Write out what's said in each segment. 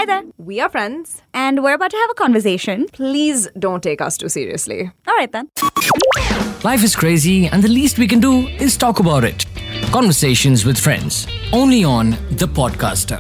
there. We are friends. And we're about to have a conversation. Please don't take us too seriously. All right, then. Life is crazy and the least we can do is talk about it. Conversations with friends. Only on The Podcaster.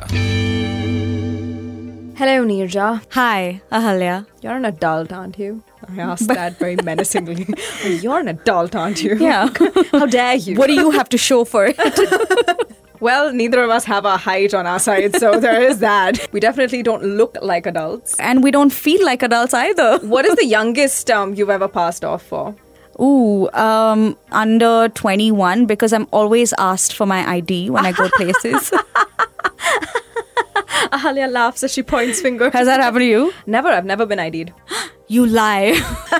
Hello, Neerja. Hi, Ahalya. You're an adult, aren't you? I asked that very menacingly. You're an adult, aren't you? Yeah. How dare you? What do you have to show for it? Well, neither of us have a height on our side, so there is that. We definitely don't look like adults. And we don't feel like adults either. What is the youngest you've ever passed off for? Ooh, under 21 because I'm always asked for my ID when I go places. Ahalya laughs as she points finger. Has that happened to you? Never. I've never been ID'd. You lie.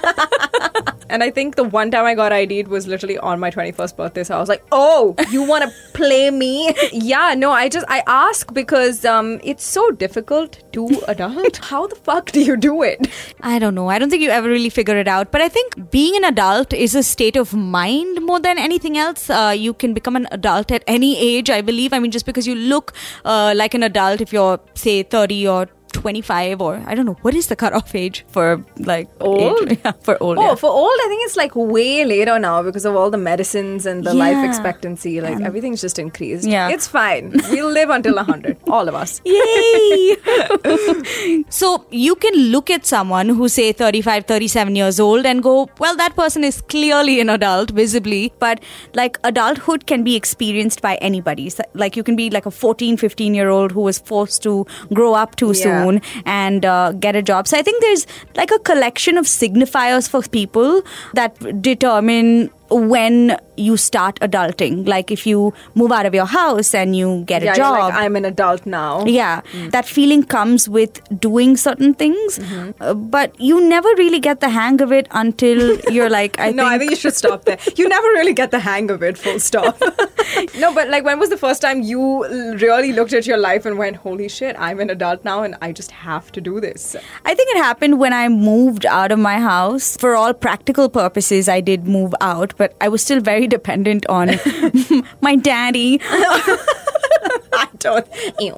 And I think the one time I got ID'd was literally on my 21st birthday. So I was like, oh, you want to play me? Yeah, no, I ask because it's so difficult to adult. How the fuck do you do it? I don't know. I don't think you ever really figure it out. But I think being an adult is a state of mind more than anything else. You can become an adult at any age, I believe. I mean, just because you look like an adult if you're, say, 30 or 25 or I don't know, what is the cutoff age for like old? Age? Yeah, for old. Oh, yeah. for old, I think it's like way later now because of all the medicines and the life expectancy. Like everything's just increased. Yeah. It's fine. We'll live until 100. All of us. Yay! So you can look at someone who's say 35, 37 years old and go, well, that person is clearly an adult visibly, but like adulthood can be experienced by anybody. So, like you can be like a 14, 15-year-old who was forced to grow up too soon and get a job. So I think there's like a collection of signifiers for people that determine when you start adulting. Like if you move out of your house and you get a job. You're like, I'm an adult now. Yeah. That feeling comes with doing certain things. But you never really get the hang of it until you're like, I think you should stop there. You never really get the hang of it, full stop. No, but like when was the first time you really looked at your life and went, holy shit, I'm an adult now and I just have to do this? I think it happened when I moved out of my house. For all practical purposes, I did move out, but I was still very dependent on my daddy. I don't.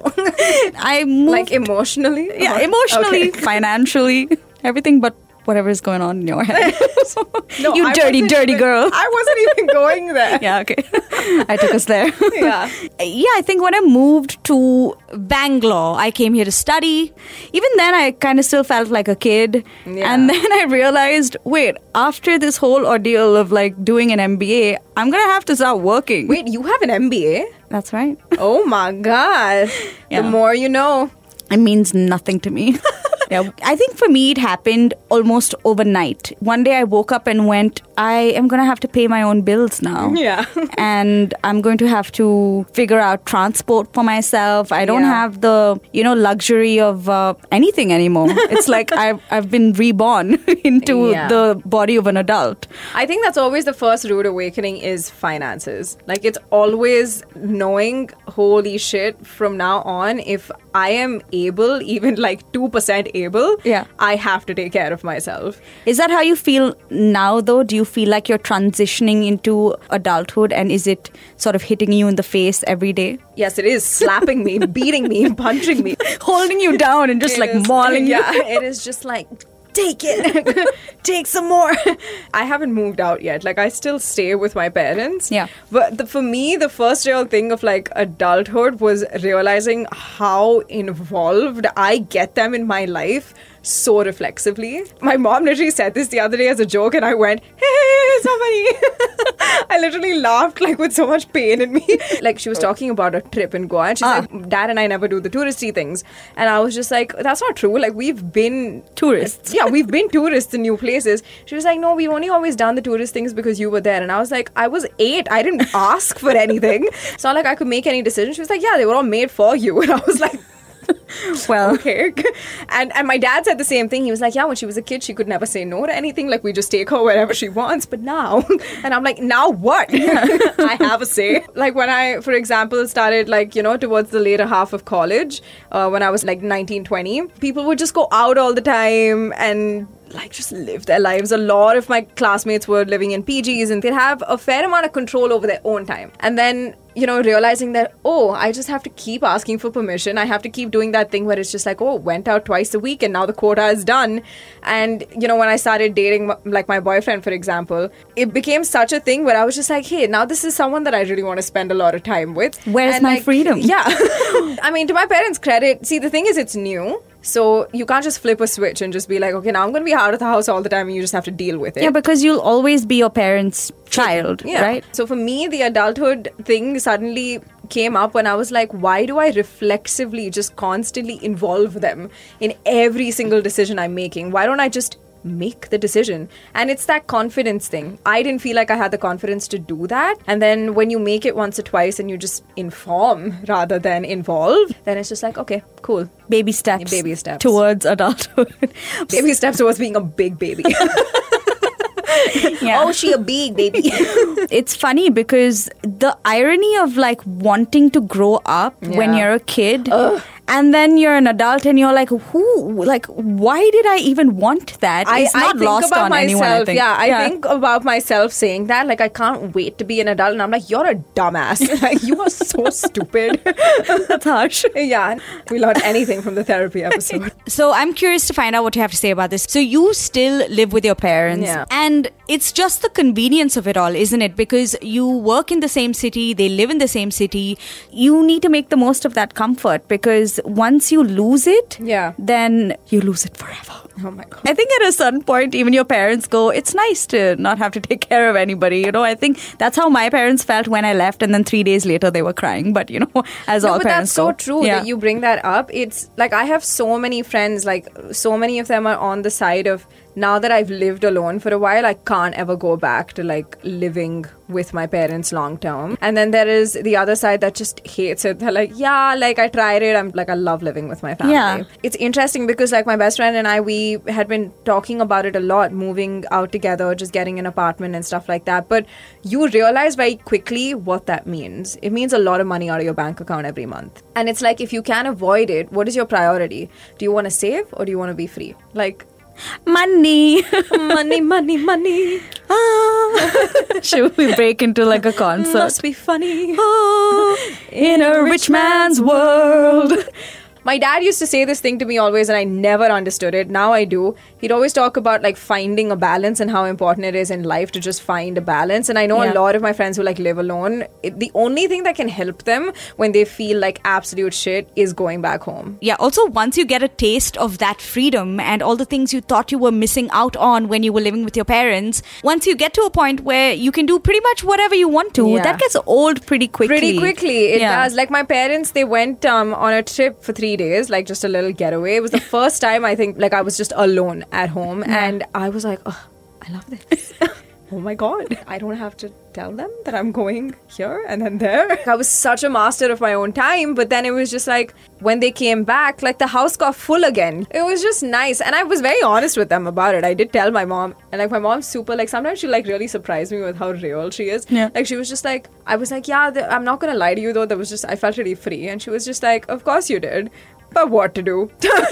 I moved. Like emotionally? Yeah, emotionally, financially, everything but whatever is going on in your head. No, you dirty girl. I wasn't even going there. Yeah, okay. I took us there. Yeah. Yeah, I think when I moved to Bangalore, I came here to study. Even then, I kind of still felt like a kid. Yeah. And then I realized, wait, after this whole ordeal of like doing an MBA, I'm going to have to start working. Wait, you have an MBA? That's right. Oh my God. Yeah. The more you know. It means nothing to me. Yeah, I think for me it happened almost overnight. One day I woke up and went, I am going to have to pay my own bills now. Yeah. And I'm going to have to figure out transport for myself. I don't have the, luxury of anything anymore. It's like I've been reborn into the body of an adult. I think that's always the first rude awakening is finances. Like it's always knowing, holy shit, from now on, if I am able, even like 2% able, I have to take care of myself. Is that how you feel now though? Do you feel like you're transitioning into adulthood and is it sort of hitting you in the face every day? Yes, it is. Slapping me, beating me, punching me. Holding you down and just mauling you. Yeah, it is just like, take it. Take some more. I haven't moved out yet. Like, I still stay with my parents. Yeah. But for me, the first real thing of like adulthood was realizing how involved I get them in my life so reflexively. My mom literally said this the other day as a joke and I went, hey, so funny. I literally laughed like with so much pain in me. Like she was talking about a trip in Goa and she's like, Dad and I never do the touristy things. And I was just like, that's not true. Like we've been tourists. Yeah, we've been tourists in new places. She was like, no, we've only always done the tourist things because you were there. And I was like, I was 8. I didn't ask for anything. It's not like I could make any decisions. She was like, yeah, they were all made for you. And I was like, well, okay. And my dad said the same thing. He was like, yeah, when she was a kid, she could never say no to anything. Like, we just take her wherever she wants. But now, and I'm like, now what? I have a say. Like, when I, for example, started, like, you know, towards the later half of college, when I was like 19, 20, people would just go out all the time and like just live their lives. A lot of my classmates were living in PGs and they'd have a fair amount of control over their own time. And then, realizing that, I just have to keep asking for permission. I have to keep doing that thing where it's just like, went out twice a week and now the quota is done. And, when I started dating like my boyfriend, for example, it became such a thing where I was just like, hey, now this is someone that I really want to spend a lot of time with. Where's my freedom? Yeah. I mean, to my parents' credit, see, the thing is it's new. So you can't just flip a switch and just be like, okay, now I'm going to be out of the house all the time and you just have to deal with it. Yeah, because you'll always be your parents' child, right? So for me, the adulthood thing suddenly came up when I was like, why do I reflexively just constantly involve them in every single decision I'm making? Why don't I just make the decision? And it's that confidence thing. I didn't feel like I had the confidence to do that. And then when you make it once or twice and you just inform rather than involve, then it's just like, okay, cool. Baby steps. Baby steps. Towards adulthood. Baby steps towards being a big baby. Yeah. Oh, she a big baby. It's funny because the irony of like wanting to grow up when you're a kid and then you're an adult and you're like, why did I even want that? It's not think lost about on myself, anyone, I think. I think about myself saying that, like, I can't wait to be an adult. And I'm like, you're a dumbass. Like, you are so stupid. That's harsh. Yeah. We learned anything from the therapy episode. So I'm curious to find out what you have to say about this. So you still live with your parents. Yeah. And it's just the convenience of it all, isn't it? Because you work in the same city, they live in the same city. You need to make the most of that comfort because once you lose it, then you lose it forever. Oh my God. I think at a certain point, even your parents go, it's nice to not have to take care of anybody. I think that's how my parents felt when I left. And then 3 days later, they were crying. But, as all parents go. But that's so true that you bring that up. It's like I have so many friends, like so many of them are on the side of, now that I've lived alone for a while, I can't ever go back to like living with my parents long term. And then there is the other side that just hates it. They're like, yeah, like I tried it. I'm like, I love living with my family. Yeah. It's interesting because like my best friend and I, we had been talking about it a lot, moving out together, just getting an apartment and stuff like that. But you realize very quickly what that means. It means a lot of money out of your bank account every month. And it's like, if you can avoid it, what is your priority? Do you want to save or do you want to be free? Like, money. money. Should we break into like a concert? Must be funny. In a rich man's world. My dad used to say this thing to me always and I never understood it. Now I do. He'd always talk about like finding a balance and how important it is in life to just find a balance. And I know a lot of my friends who like live alone, the only thing that can help them when they feel like absolute shit is going back home. Yeah, also once you get a taste of that freedom and all the things you thought you were missing out on when you were living with your parents, once you get to a point where you can do pretty much whatever you want to, that gets old pretty quickly. It does. Like my parents, they went on a trip for 3 days, like just a little getaway. It was the first time I think like I was just alone at home and I was like, oh, I love this. Oh my God, I don't have to tell them that I'm going here and then there. I was such a master of my own time, but then it was just like when they came back, like the house got full again. It was just nice. And I was very honest with them about it. I did tell my mom, and like my mom's super, like sometimes she like really surprised me with how real she is. Yeah. Like she was just like, I was like, yeah, I'm not going to lie to you though. There was just, I felt really free. And she was just like, of course you did. But what to do?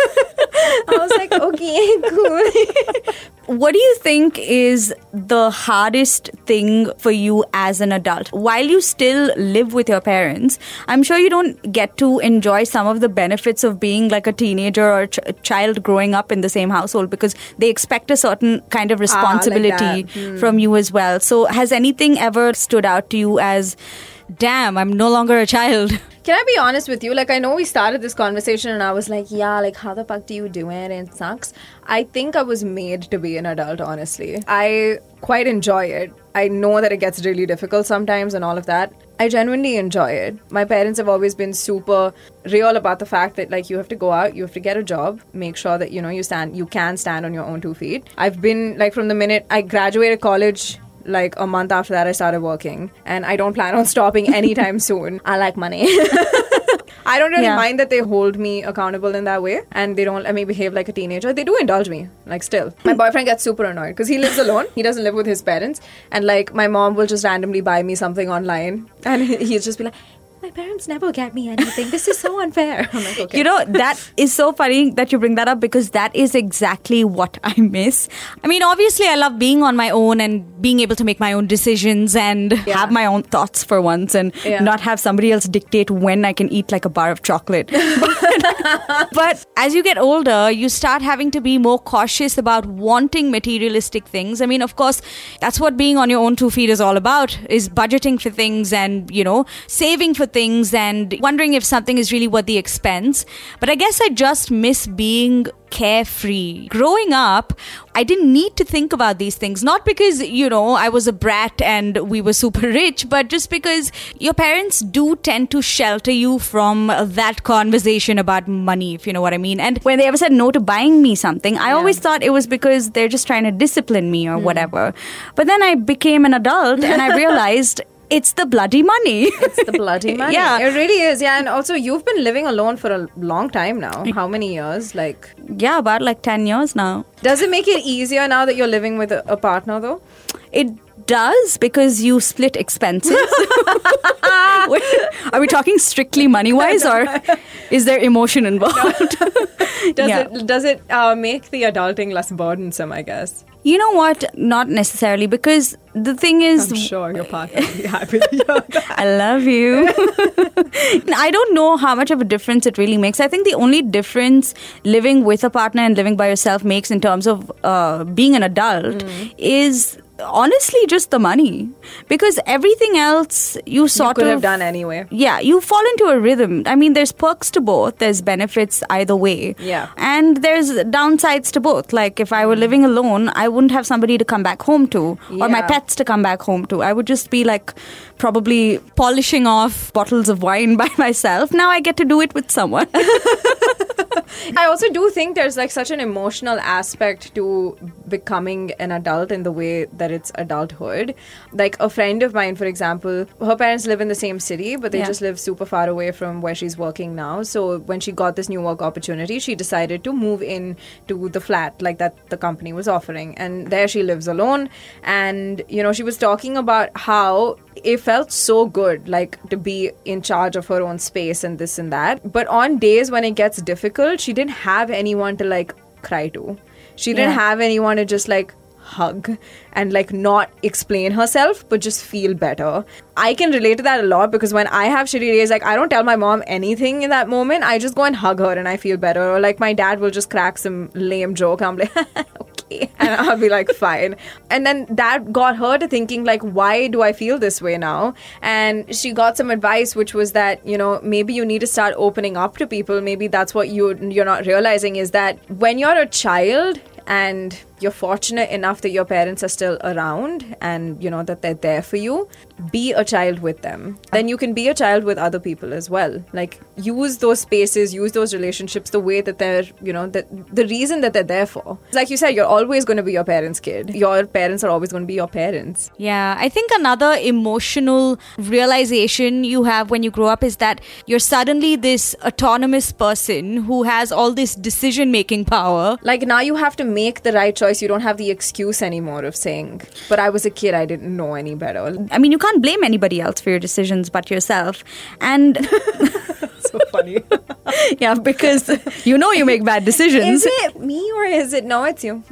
I was like, okay, cool. What do you think is the hardest thing for you as an adult? While you still live with your parents, I'm sure you don't get to enjoy some of the benefits of being like a teenager or a child growing up in the same household because they expect a certain kind of responsibility from you as well. So has anything ever stood out to you as, damn, I'm no longer a child? Can I be honest with you? Like, I know we started this conversation and I was like, yeah, like, how the fuck do you do it? And it sucks. I think I was made to be an adult, honestly. I quite enjoy it. I know that it gets really difficult sometimes and all of that. I genuinely enjoy it. My parents have always been super real about the fact that, like, you have to go out, you have to get a job, make sure that, you can stand on your own 2 feet. I've been, like, from the minute I graduated college, like a month after that I started working and I don't plan on stopping anytime soon. I like money. I don't really mind that they hold me accountable in that way and they don't let me behave like a teenager. They do indulge me, like still. My boyfriend gets super annoyed because he lives alone. He doesn't live with his parents and like my mom will just randomly buy me something online and he'll just be like, my parents never get me anything. This is so unfair. I'm like, okay. You know, that is so funny that you bring that up because that is exactly what I miss. I mean, obviously, I love being on my own and being able to make my own decisions and have my own thoughts for once and not have somebody else dictate when I can eat like a bar of chocolate. But as you get older, you start having to be more cautious about wanting materialistic things. I mean, of course, that's what being on your own 2 feet is all about, is budgeting for things and, you know, saving for things and wondering if something is really worth the expense. But I guess I just miss being carefree. Growing up, I didn't need to think about these things. Not because, you know, I was a brat and we were super rich, but just because your parents do tend to shelter you from that conversation about money, if you know what I mean. And when they ever said no to buying me something, I always thought it was because they're just trying to discipline me or whatever. But then I became an adult and I realized it's the bloody money. It's the bloody money. Yeah. It really is. Yeah. And also, you've been living alone for a long time now. How many years? Like, Yeah, about like 10 years now. does it make it easier now that you're living with a partner, though? It does, because you split expenses. Wait, are we talking strictly money-wise or is there emotion involved? Does it make the adulting less burdensome, I guess? You know what? Not necessarily, because the thing is... I'm sure your partner will be happy to hear that. I love you. I don't know how much of a difference it really makes. I think the only difference living with a partner and living by yourself makes in terms of being an adult is honestly just the money, because everything else you sort could of have done anyway. Yeah, you fall into a rhythm. I mean, there's perks to both, there's benefits either way, and there's downsides to both. Like if I were living alone, I wouldn't have somebody to come back home to or my pets to come back home to. I would just be like probably polishing off bottles of wine by myself. Now I get to do it with someone. I also do think there's like such an emotional aspect to becoming an adult in the way that it's adulthood. Like a friend of mine, for example, her parents live in the same city, but they just live super far away from where she's working now. So when she got this new work opportunity, she decided to move in to the flat like that the company was offering. And there she lives alone. And, you know, she was talking about how it felt so good, like to be in charge of her own space and this and that. But on days when it gets difficult, she didn't have anyone to like cry to. She didn't have anyone to just like hug and like not explain herself but just feel better. I can relate to that a lot, because when I have shitty days, like I don't tell my mom anything in that moment. I just go and hug her and I feel better. Or like my dad will just crack some lame joke. I'm like, okay. And I'll be like, fine. And then that got her to thinking like, why do I feel this way now? And she got some advice, which was that, you know, maybe you need to start opening up to people. Maybe that's what you're not realizing, is that when you're a child and you're fortunate enough that your parents are still around and, you know, that they're there for you, be a child with them. Then you can be a child with other people as well. Like, use those spaces, use those relationships the way that they're, you know, that the reason that they're there for. Like you said, you're always going to be your parents' kid. Your parents are always going to be your parents. Yeah, I think another emotional realization you have when you grow up is that you're suddenly this autonomous person who has all this decision-making power. Like, now you have to make the right choice. You don't have the excuse anymore of saying, but I was a kid, I didn't know any better. I mean, you can't blame anybody else for your decisions but yourself. And So funny. yeah, because you know you make bad decisions. Is it me or is it, no, it's you?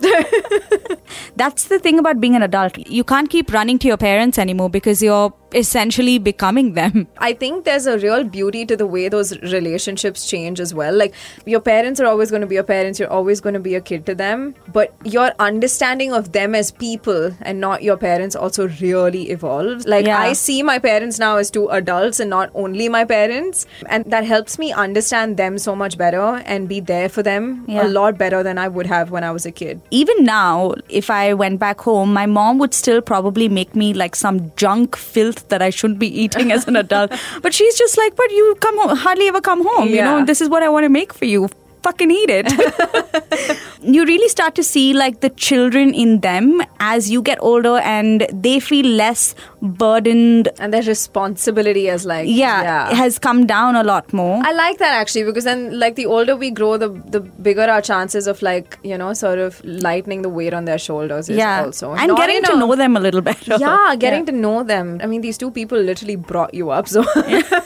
That's the thing about being an adult. You can't keep running to your parents anymore because you're essentially becoming them. I think there's a real beauty to the way those relationships change as well. Like, your parents are always going to be your parents, you're always going to be a kid to them, but your understanding of them as people and not your parents also really evolves. Like, I see my parents now as two adults and not only my parents, and that helps me understand them so much better and be there for them a lot better than I would have when I was a kid. Even now, if I went back home, my mom would still probably make me like some junk filth that I shouldn't be eating as an adult. But she's just like, but you hardly ever come home. You know, this is what I want to make for you. fucking eat it. You really start to see like the children in them as you get older, and they feel less burdened. And their responsibility as like has come down a lot more. I like that actually, because then like the older we grow, the bigger our chances of like, you know, sort of lightening the weight on their shoulders is also. And not getting to know them a little better. Yeah, getting to know them. I mean, these two people literally brought you up, so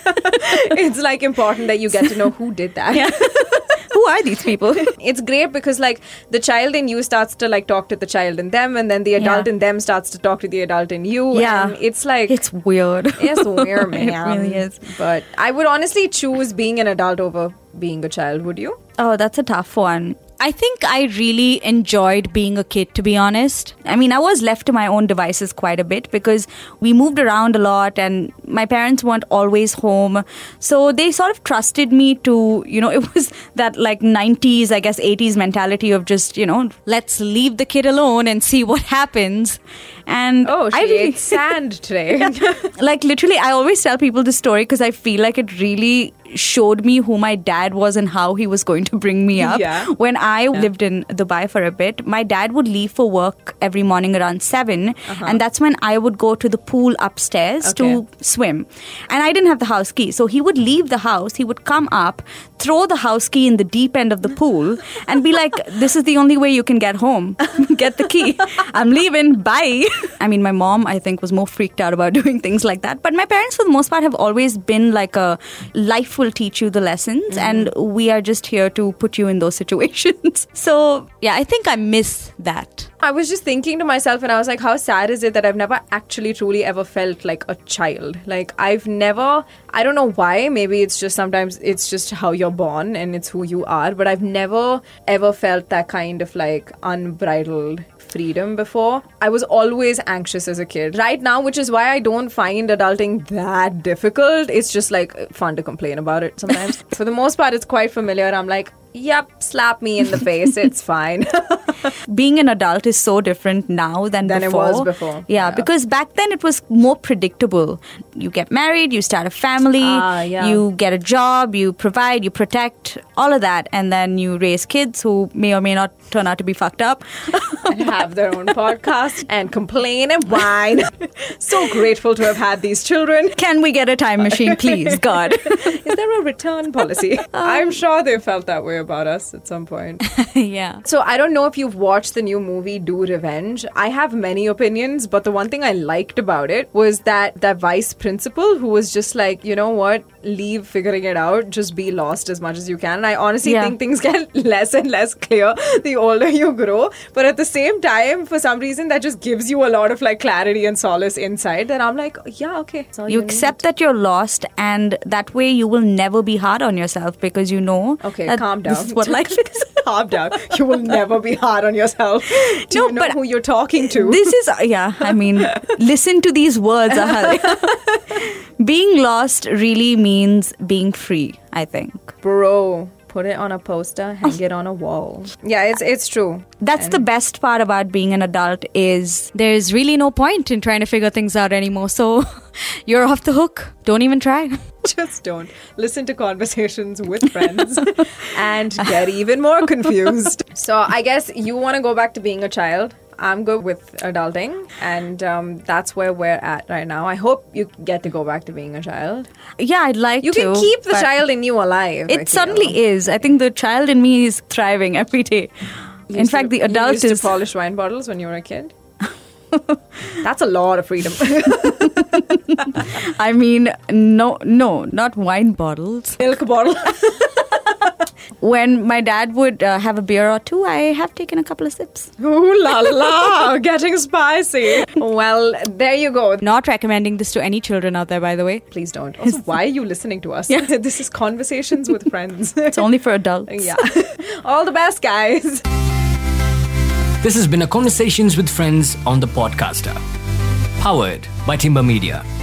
it's like important that you get to know who did that. Yeah. Who are these people? It's great because like the child in you starts to like talk to the child in them, and then the adult in them starts to talk to the adult in you. Yeah. And it's like... It's weird. It's weird, man. It really is. But I would honestly choose being an adult over being a child, would you? Oh, that's a tough one. I think I really enjoyed being a kid, to be honest. I mean, I was left to my own devices quite a bit because we moved around a lot and my parents weren't always home. So they sort of trusted me to, you know, it was that like 90s, I guess 80s mentality of just, you know, let's leave the kid alone and see what happens. And she ate sand today. Like literally, I always tell people this story because I feel like it really showed me who my dad was and how he was going to bring me up. Yeah. When I lived in Dubai for a bit, my dad would leave for work every morning around 7, and that's when I would go to the pool upstairs to swim. And I didn't have the house key, so he would leave the house, he would come up, throw the house key in the deep end of the pool and be like, this is the only way you can get home. Get the key. I'm leaving. Bye. I mean, my mom, I think, was more freaked out about doing things like that. But my parents, for the most part, have always been like a life will teach you the lessons, and we are just here to put you in those situations. So, yeah, I think I miss that. I was just thinking to myself, and I was like, how sad is it that I've never actually truly ever felt like a child? Like, I've never, I don't know why, maybe it's just sometimes it's just how you're born and it's who you are, but I've never ever felt that kind of like unbridled freedom before. I was always anxious as a kid. Right now, which is why I don't find adulting that difficult. It's just like fun to complain about it sometimes. For the most part, it's quite familiar. I'm like, yep, slap me in the face. It's fine. Being an adult is so different now than before. It was before. Yeah, because back then it was more predictable. You get married, you start a family, you get a job, you provide, you protect, all of that. And then you raise kids who may or may not turn out to be fucked up. And have their own podcast and complain and whine. So grateful to have had these children. Can we get a time machine, please, God? Is there a return policy? I'm sure they felt that way about us at some point. Yeah. So I don't know if you've watched the new movie Do Revenge. I have many opinions, but the one thing I liked about it was that vice principal who was just like, you know what, leave figuring it out, just be lost as much as you can. And I honestly think things get less and less clear the older you grow. But at the same time, for some reason, that just gives you a lot of like clarity and solace inside. And I'm like, yeah, okay. You accept that you're lost, and that way you will never be hard on yourself because you know. Okay, calm down. This is what life is. Calm down. You will never be hard on yourself. Do you know who you're talking to? This is, I mean, listen to these words, Ahal. Being lost really means being free, I think. Bro, put it on a poster, hang it on a wall. Yeah, it's true. That's the best part about being an adult is there's really no point in trying to figure things out anymore. So you're off the hook. Don't even try. Just don't. Listen to Conversations with Friends and get even more confused. So I guess you want to go back to being a child. I'm good with adulting, and that's where we're at right now. I hope you get to go back to being a child. Yeah, I'd like to. You can keep the child in you alive. It certainly is. I think the child in me is thriving every day. In fact, the adult is... You used to polish wine bottles when you were a kid? That's a lot of freedom. I mean, no, not wine bottles. Milk bottle. When my dad would have a beer or two, I have taken a couple of sips. Ooh la la, getting spicy. Well, there you go. Not recommending this to any children out there, by the way. Please don't. Also, why are you listening to us? Yeah. This is Conversations with Friends. It's only for adults. Yeah. All the best, guys. This has been a Conversations with Friends on the Podcaster. Powered by Timber Media.